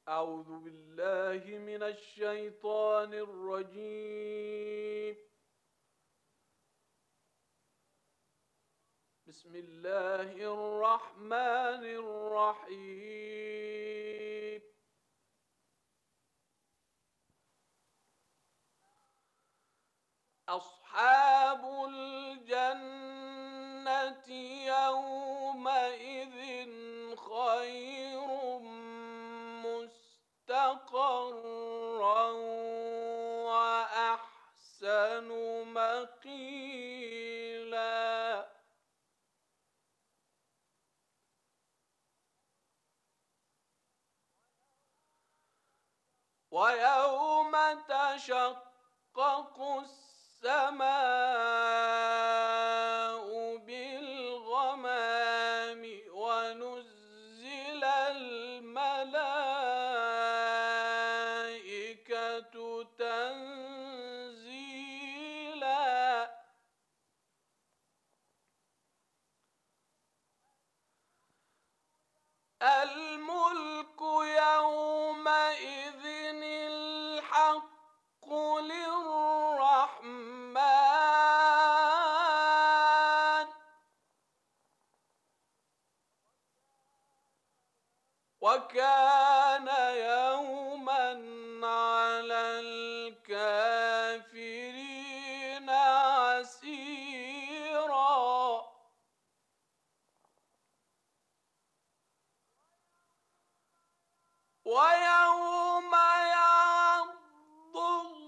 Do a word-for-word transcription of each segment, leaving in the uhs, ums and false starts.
أعوذ بالله من الشيطان الرجيم. بسم الله الرحمن الرحيم. أصحاب الجنة يومئذ خير مستقرا وأحسن مقيلا. ويوم تشقق السماء بالغمام ونزل الملائكة تنزيلا. الملك يومئذ الحق للرحمن وكان يوما على الكافرين عسيرا. ويوم يعض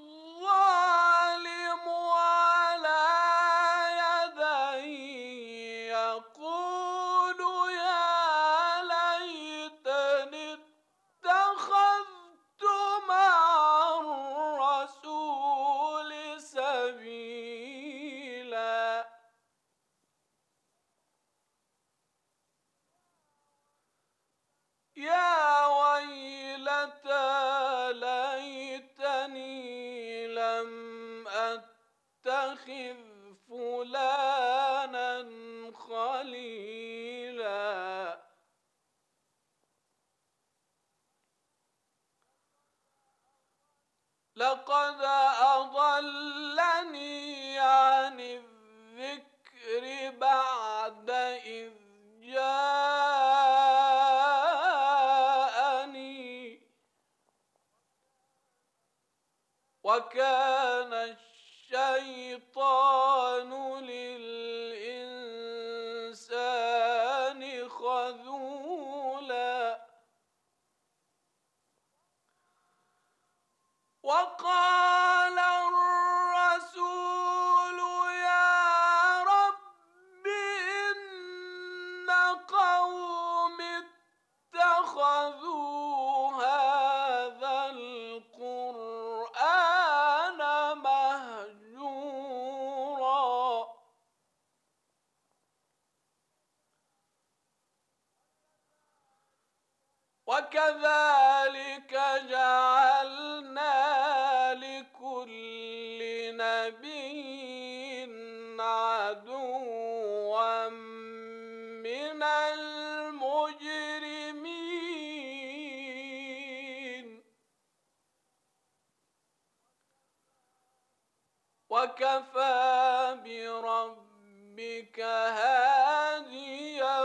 الظالم على يديه يقول يا ليتني اتخذت مع الرسول سبيلا. يا ويلتى ليتني لم أتخذ فلانا خليلا. لقد أضلني عن الذكر بعد إذ جاءني وكان الشيطان للإنسان خذولا. وقال الرسول يا رب إن قوم اتخذوا هذا القرآن مهجورا. وكذلك جعلنا لكل نبي عدوا من المجرمين وكفى بربك هاديا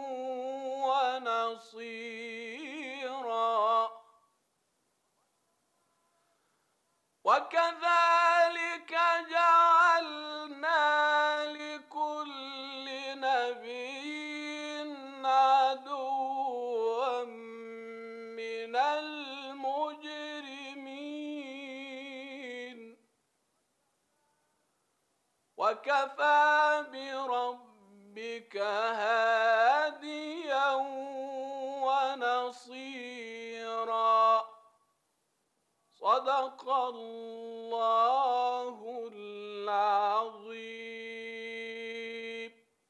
ونصيرا. وكذلك جعلنا لكل نبي عدوا من المجرمين وكفى بربك هاديا ونصيرا. صدق الله